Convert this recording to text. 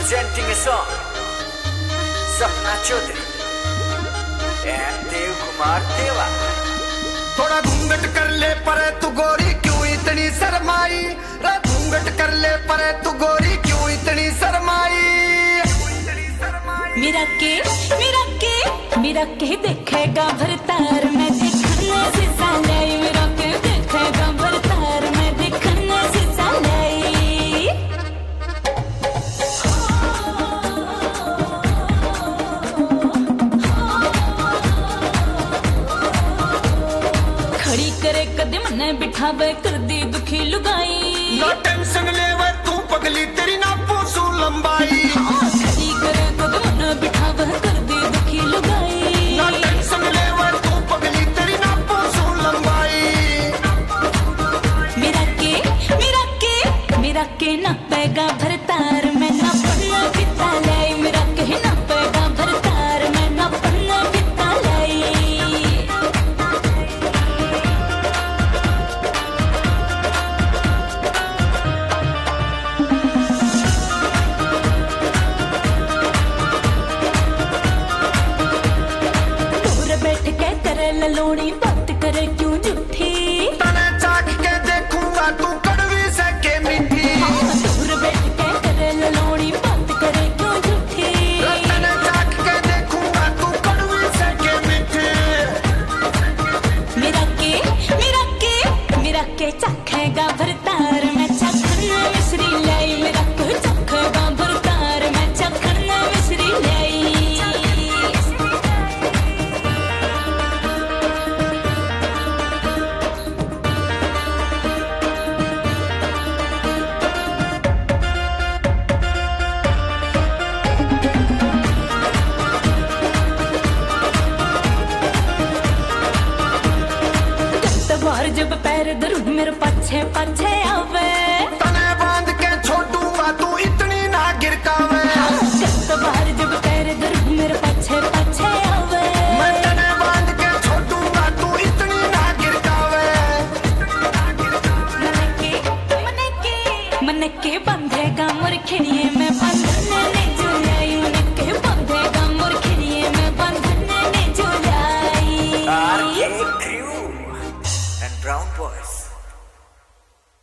presenting a song, Sapna Chaudhary and Dev Kumar देवा। थोड़ा घूंघट कर ले परे तू गोरी क्यों इतनी शर्माई, रे घूंघट कर ले परे तू गोरी क्यों इतनी शर्माई। मेरा के देखेगा भरतार मैं देखने से सालाई, मेरा के देखेगा भरतार मैं देखने से सालाई। खड़ी करे कदम ने बिठावे कर दी दुखी लुगाई, ना टेंशन ले वे तू पगली तेरी ना पूछू लंबाई। खड़ी करे कदम ने बिठावे कर दी दुखी लुगाई, ना टेंशन ले वे तू पगली तेरी ना पूछू लंबाई। मेरा के ना पैगा भरतार मैं ना पढ़ना पिता लाई, मेरा के ना पैगा भरतार मैं ना पढ़ना पिता लाई। दूर बैठ के करे ललोड़ी बात करे क्यों झूठी, तने चाक के देखूंगा तू कड़वी से के मीठी। दूर बैठ के करे ललोड़ी बात करे क्यों झूठी, तने चाक के देखूंगा तू कड़वी से के मीठी। मेरा के चखेगा भरतार मैं चखना मिश्री लाई, मेरा के चखेगा भरतार मैं चखना मिश्री लाई। बार जब पैर धरू मेरे पाछे पाछे आवे, तने बांध के छोड़ूंगा तू इतनी ना गिरकावे।